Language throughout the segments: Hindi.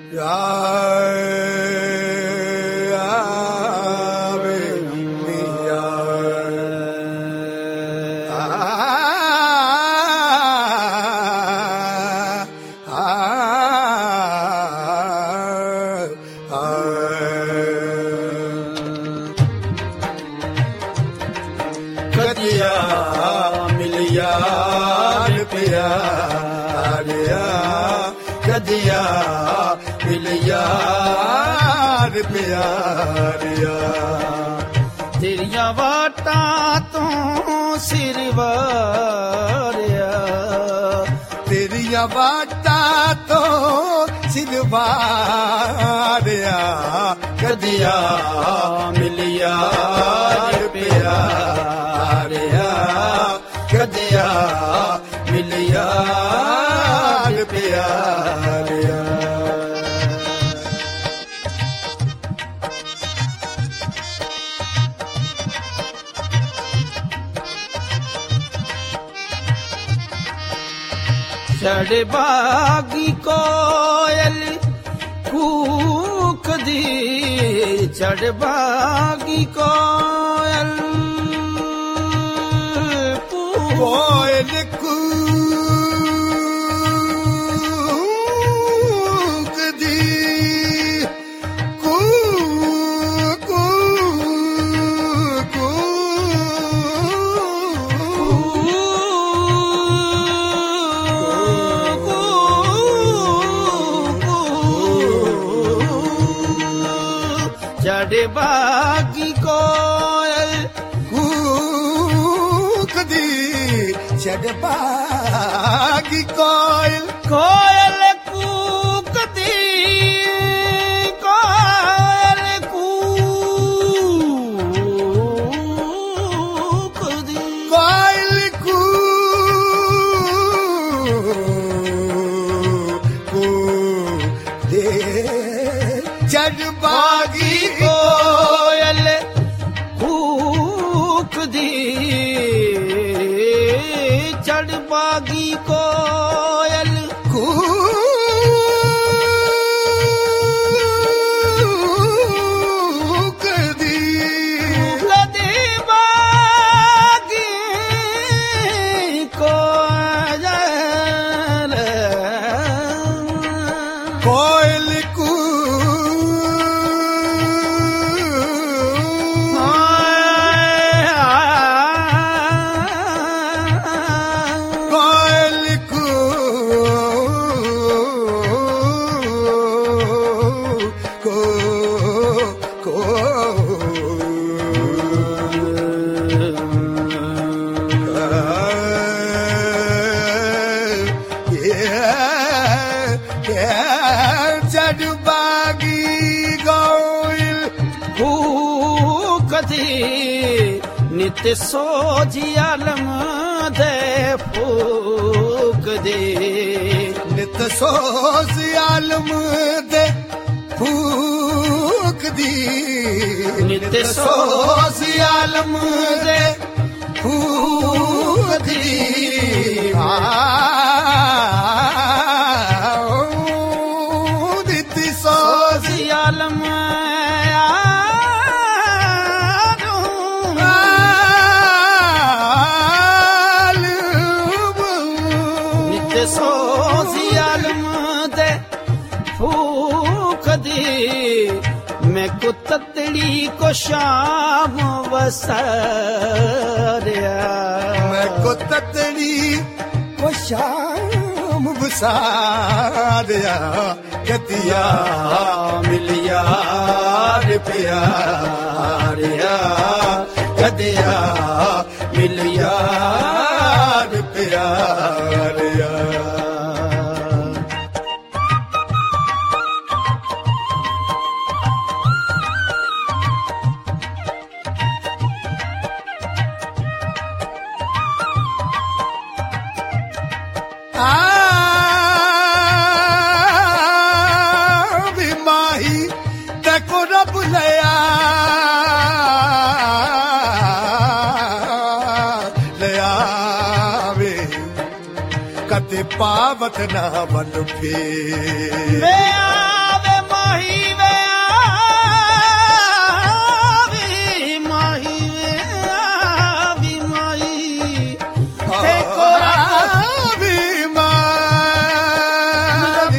तेरिया वाटा तो सिर वारिया, तेरिया वाटा तो सिर वारिया, कदिया मिलिया प्यारिया, कदिया मिलिया प्यारिया। चढ़बागी कोयल कूक दी, चढ़बागी कोयल कोयल कूक दी, चढ़बागी कोयल कूक दी, चढ़बागी कोयल कोयल कूक दी, कोयल कूक दी, कोयल कूक दे, चढ़बागी कोयल कूक दी, चढ़बागी कोयल कूक दी, कदी बागी कोयल, कोयल चढ़बागी कोयल कूक दी, नित सोजियालम दे फूक दे, नित सोजियालम दे फूक दी, नित सोजियालम दे फूक दी, सोजियालम सोजियालम दे फूक दी, मैं को ततड़ी को शाम वसारिया, मैं को ततड़ी को शाम वसारिया, कदिया मिलिया प्यारिया, कदिया मिलिया प्यारिया। भी माही तको रब लया, लया वे कते पावत ना बन फे, माही वे आवी माही वे आवी माही ते कोरा आवी माही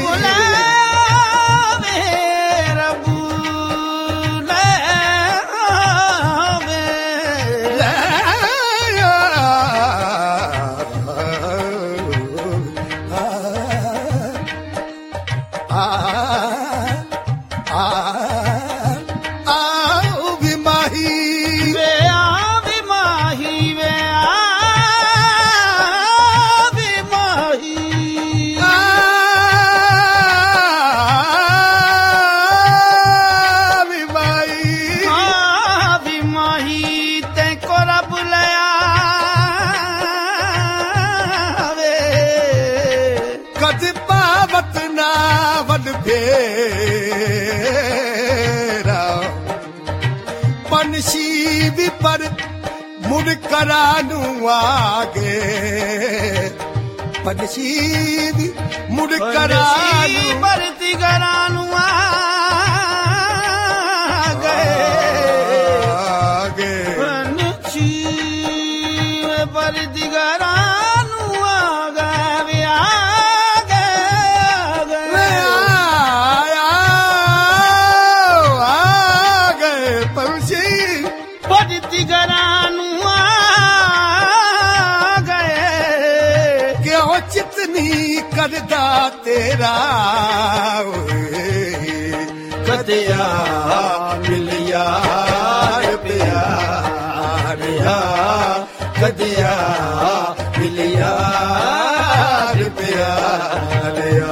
पनशीबी पर मुड़ करानू आगे पनशीबी मुड़ करानू भरती करानू आगे पनशीबी भरती करानू आगे चितनी करदा तेरा कदिया मिलिया प्यारिया कदिया मिलिया प्यारिया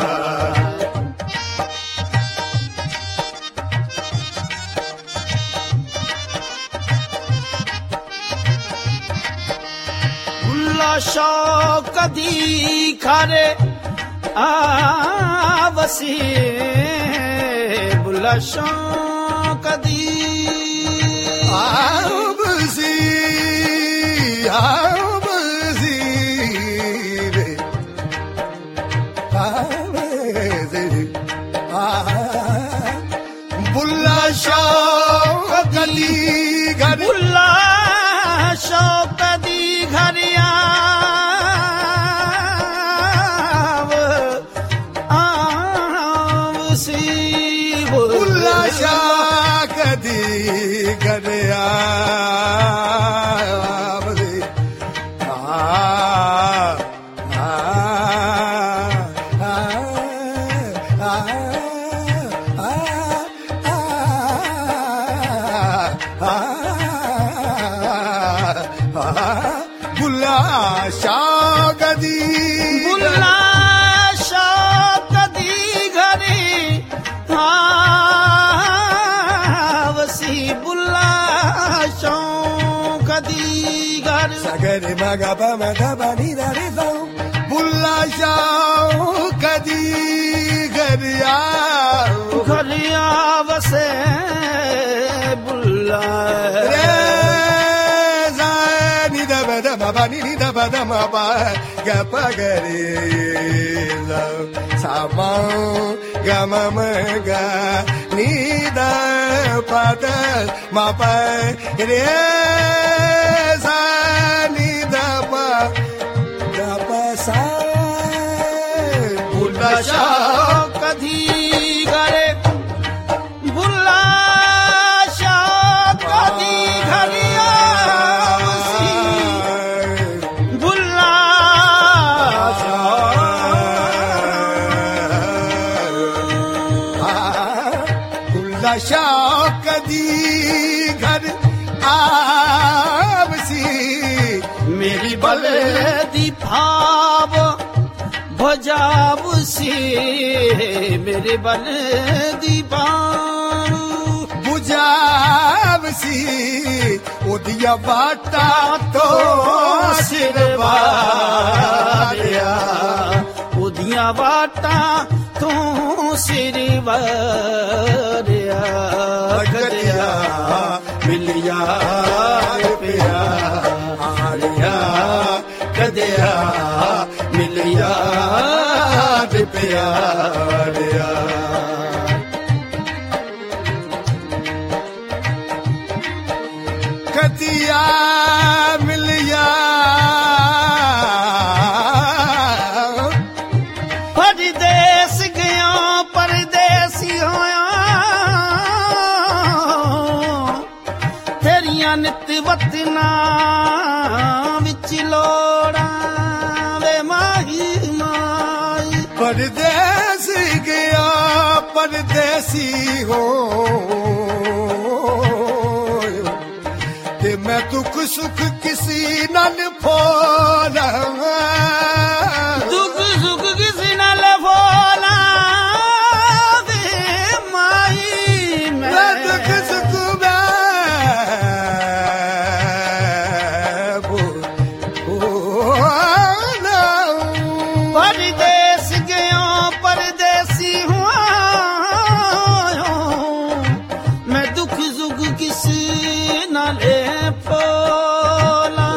शौक दी खारे आवसी बुला शौक दी आवसी आवसी रे आवसी बुला शौक दी घर बुला शौक दी घरिया गया बुला शागदी बुला शागदी घरी वसी बुला शागदी घर सगरे मगा मगा बनी रे दो बुला शागदी घरिया घरिया वसे बुला Bani ni da ba da ma ba ga pa ga re la sa ma ga ma ma ga ni da pa da ma pa re sa ni da pa sa bulla shakadi gare bulla shakadi ghariya शाकदी घर आवसी मेरी बलदी भाव भजावसी मेरे बलदी भाव बुझावसी ओदिया बाटा तो सिरवारिया ओदिया बाटा तो सिरवारिया गदिया मिलिया प्यारिया गदिया मिलिया प्यारिया ਧੀਆ ਮਿਲਿਆ ਪਰਦੇਸ ਗਿਆ ਪਰਦੇਸੀ ਹੋਇਆ ਤੇਰੀਆਂ ਨਿਤ ਵਤਨਾਂ ਵਿੱਚ ਲੋੜਾਂ ਵੇ ਮਾਹੀ ਮਾਈ ਪਰਦੇਸ ਗਿਆ ਪਰਦੇਸੀ ਹੋ ਤੇ ਮੈਂ ਦੁੱਖ ਸੁੱਖ ਕਿਸੀ ਨਾਲ ਫੋਲਾਂ ਦੁੱਖ ਸੁੱਖ ਕਿਸੇ ਨਾਲ ਫੋਲਾਂ ਵੇ ਮਾਈ ਮੈਂ ਦੁੱਖ ਸੁੱਖ ਪਰਦੇਸ ਗਿਆ ਪਰਦੇਸੀ ਹੁਆ ਮੈਂ ਦੁੱਖ ਸੁੱਖ ਕਿਸੇ ਨਾਲ ਫੋਲਾਂ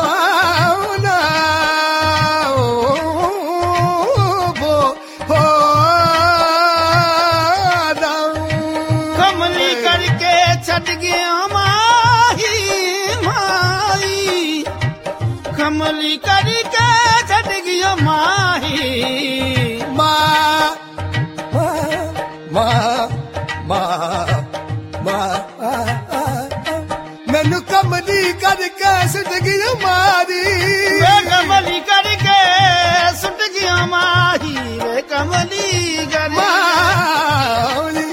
ਕਮਲੀ ਕਰਕੇ ਛੱਡ ਗਿਆ ਮਾਹੀ ਮਾਈ ਕਮਲੀ ਕਰਕੇ ਛੱਡ ਗਿਆ ਮਾਹੀ ਮਾਂ ਮੈਨੂੰ ਕਮਲੀ ਕਰਕੇ ਸੁੱਟ ਗਈ ਮਾਰੀ ਵੇ ਕਮਲੀ ਕਰਕੇ ਸੁੱਟ ਗਿਆ ਮਾਹੀ ਵੇ ਕਮਲੀ ਕਰਕੇ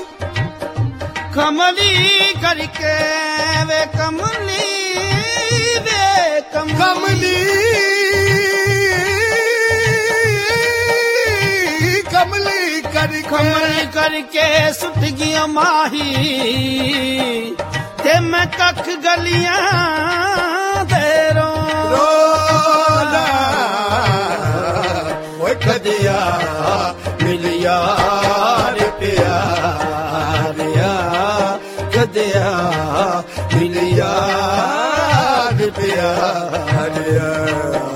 ਕਮਲੀ ਕਰਕੇ ਵੇ ਕਮਲੀ ਵੇ ਕਮਲੀ ਕਮਲੀ ਕਮਲੀ ਕਰਕੇ ਸੁੱਟ ਗਿਆ ਮਾਹੀ ਤੇ ਮੈਂ ਕੱਖ ਗਲੀਆਂ ਤੇ ਰੋਲਾ ਓਏ ਕਦਿਆ ਮਿਲਿਆ ਰੇ ਪਿਆਰਿਆ ਕਦਿਆ ਮਿਲਿਆ ਰੇ ਪਿਆਰਿਆ